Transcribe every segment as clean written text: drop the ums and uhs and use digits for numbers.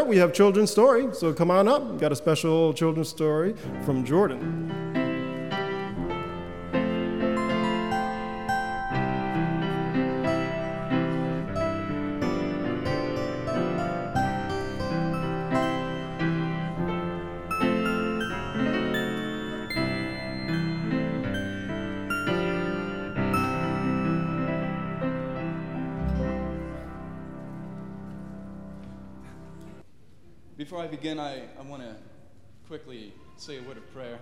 we have children's story. So come on up. We've got a special children's story from Jordan. Before I begin, I want to quickly say a word of prayer.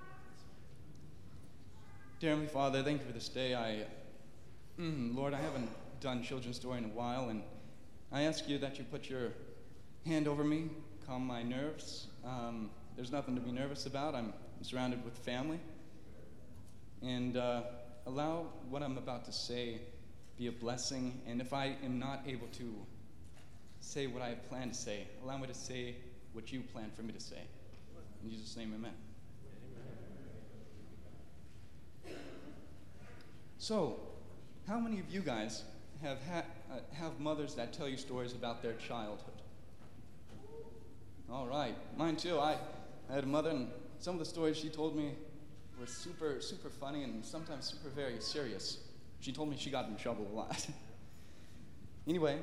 Dear Heavenly Father, thank you for this day. Lord, I haven't done children's story in a while, and I ask you that you put your hand over me, calm my nerves. There's nothing to be nervous about. I'm surrounded with family. And allow what I'm about to say be a blessing, and if I am not able to say what I have planned to say, allow me to say what you planned for me to say. In Jesus' name, amen. So, how many of you guys have mothers that tell you stories about their childhood? All right, mine too. I had a mother, and some of the stories she told me were super, super funny and sometimes super very serious. She told me she got in trouble a lot. Anyway,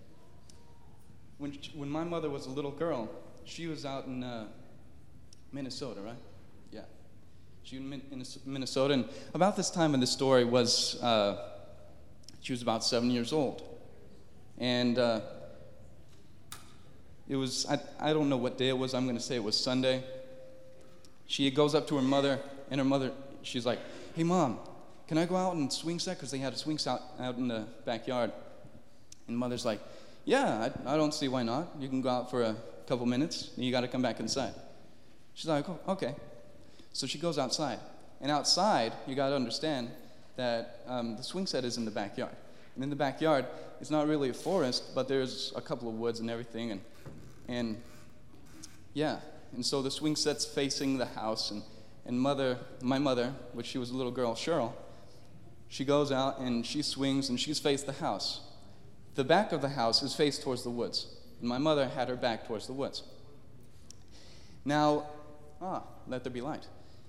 when my mother was a little girl, she was out in Minnesota, right? Yeah. She was in Minnesota, and about this time in the story was, she was about 7 years old. And it was, I don't know what day it was, I'm going to say it was Sunday. She goes up to her mother, and her mother, she's like, "Hey, Mom, can I go out and swing set?" Because they had a swing set out in the backyard. And mother's like, "Yeah, I don't see why not. You can go out for a couple minutes, and you got to come back inside." She's like, "Oh, okay." So she goes outside. And outside, you got to understand that the swing set is in the backyard. And in the backyard, it's not really a forest, but there's a couple of woods and everything. And yeah, and so the swing set's facing the house. And my mother, which she was a little girl, Cheryl, she goes out and she swings and she's faced the house. The back of the house is faced towards the woods. And my mother had her back towards the woods. Now, let there be light.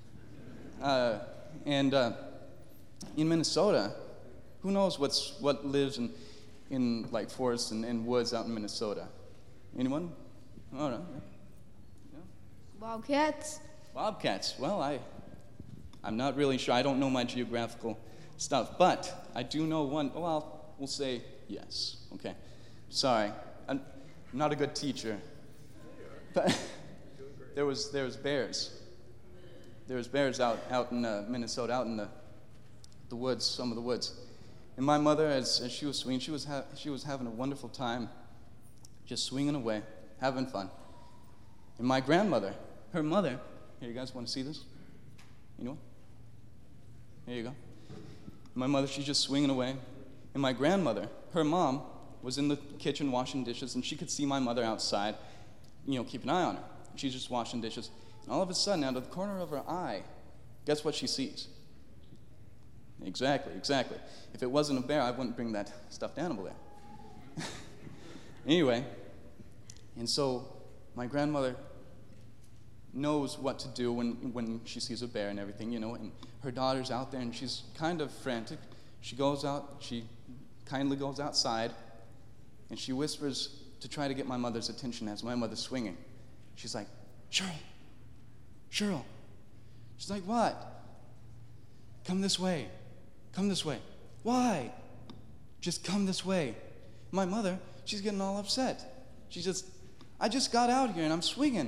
In Minnesota, who knows what lives in like forests and woods out in Minnesota? Anyone? All right. Yeah. Bobcats. Bobcats. Well, I'm not really sure. I don't know my geographical stuff, but I do know one. Well, we'll say yes. Okay. Sorry, I'm not a good teacher. But there was bears. There was bears out in Minnesota, out in the woods, some of the woods. And my mother, as she was swinging, she was having a wonderful time, just swinging away, having fun. And my grandmother, her mother, here, you guys want to see this? Anyone? There you go. My mother, she's just swinging away. And my grandmother, her mom, was in the kitchen washing dishes, and she could see my mother outside, keep an eye on her. She's just washing dishes. And all of a sudden, out of the corner of her eye, guess what she sees? Exactly. If it wasn't a bear, I wouldn't bring that stuffed animal there. Anyway, and so my grandmother knows what to do when she sees a bear and everything, and her daughter's out there, and she's kind of frantic. She kindly goes outside, and she whispers to try to get my mother's attention as my mother's swinging. She's like, Cheryl. She's like, "What?" "Come this way. "Why?" "Just come this way." My mother, she's getting all upset. "I just got out here and I'm swinging."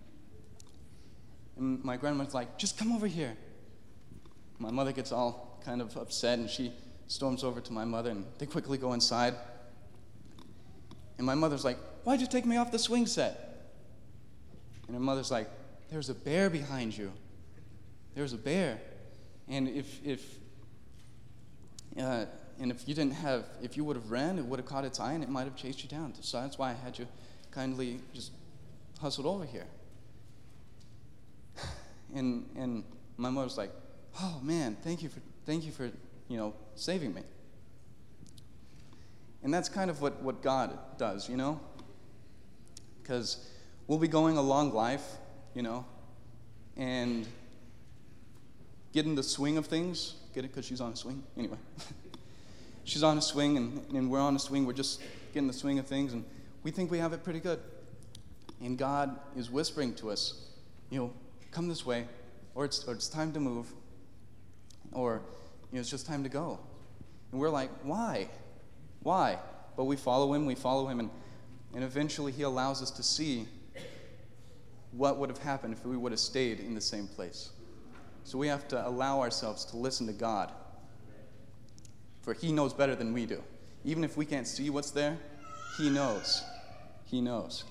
And my grandmother's like, "Just come over here." My mother gets all kind of upset, and she storms over to my mother, and they quickly go inside. And my mother's like, "Why'd you take me off the swing set?" And her mother's like, "There's a bear behind you. There's a bear. And if you would have ran, it would have caught its eye, and it might have chased you down. So that's why I had you kindly just hustled over here." And my mother's like, "Oh man, thank you for saving me." And that's kind of what God does, Because we'll be going a long life, you know, and get in the swing of things. Get it? Because she's on a swing? Anyway. She's on a swing, and we're on a swing. We're just getting the swing of things, and we think we have it pretty good. And God is whispering to us, you know, come this way, or it's time to move, or, you know, it's just time to go. And we're like, why? Why? But we follow him, and eventually he allows us to see what would have happened if we would have stayed in the same place. So we have to allow ourselves to listen to God, for he knows better than we do. Even if we can't see what's there, he knows. He knows.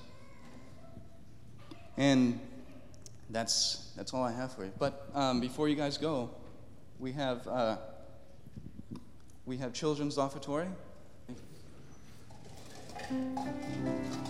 And that's all I have for you. But before you guys go, we have children's offertory.